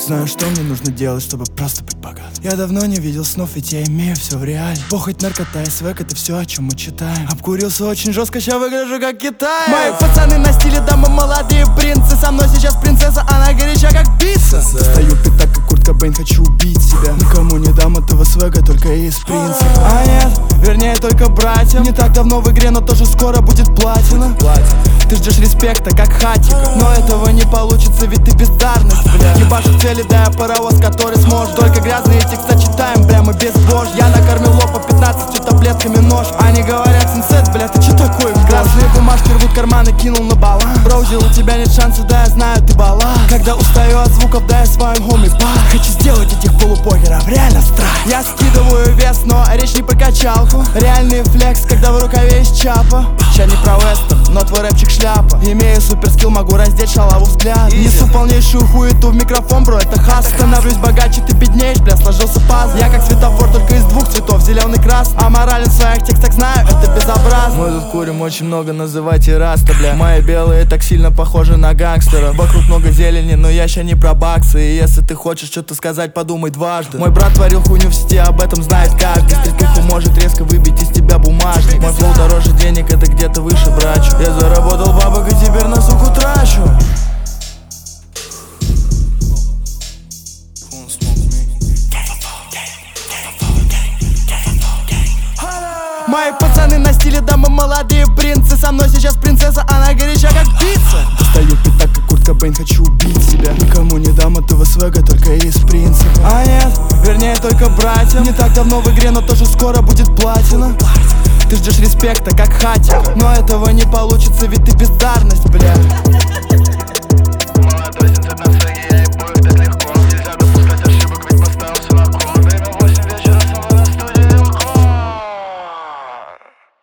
знаю, что мне нужно делать, чтобы просто быть богатым. Я давно не видел снов, ведь я имею все в реале. Похоть, наркота и свек — это все, о чем мы читаем. Обкурился очень жестко, ща выгляжу как Китай. Мои пацаны на стиле, дамы молодые принцы. Со мной сейчас принцесса, она горяча как пицца. Достаю пятак, как Курт Кобейн, хочу убить себя. Никому не дам этого свега, только из принципа. А нет, вернее только братьям. Не так давно в игре, но тоже скоро будет платина. Ты ждешь респекта, как хатика, но этого не получится, ведь ты бездарность, бля. Ебашу цели, да я паровоз, который сможет. Только грязные текста читаем, бля, мы безбожны. Я накормил лоб по 15 таблетками нож. Они говорят, сенсет, бля, ты че такой? Красные бумажки рвут карманы, кинул на баланс. Броузил, у тебя нет шанса, да я знаю, ты баланс. Когда устаю от звуков, да я с вами хоми пар. Хочу сделать этих полупокеров реально страх. Я скидываю вес, но речь не про качалку. Реальный флекс, когда в рукаве есть чапа. Ща не про вестон, но твой рэпчик шляпа. Имею суперскилл, могу раздеть шалаву взгляд. Несу полнейшую хуету в микрофон, бро, это хас. Становлюсь богаче, ты беднеешь, бля, сложился пазл. Я как светофор, только из двух цветов, зеленый крас. А морален в своих текстах знаю, это безобразно. Мы тут курим очень много, называйте раста, бля. Мои белые так сильно похожи на гангстера. Вокруг много зелени, но я ща не про баксы. И если ты хочешь что-то сказать, подумай дважды. Мой брат творил хуйню в сети, об этом знает каждый. Стрелку может резко выбить из тебя бумажник. Мой флоу дороже денег, это где-то выше брачу. Я заработал бабок и теперь на суку трачу. Мои пацаны на стиле, дамы молодые принцы. Со мной сейчас принцесса, она горяча как пицца. Достаю пятак, как Курт Кобейн, хочу убить себя. Никому не дам этого свега, только из принципа. А нет, вернее только братьям. Не так давно в игре, но тоже скоро будет платина. Ты ждешь респекта, как хатика, но этого не получится, ведь ты бездарность, бля.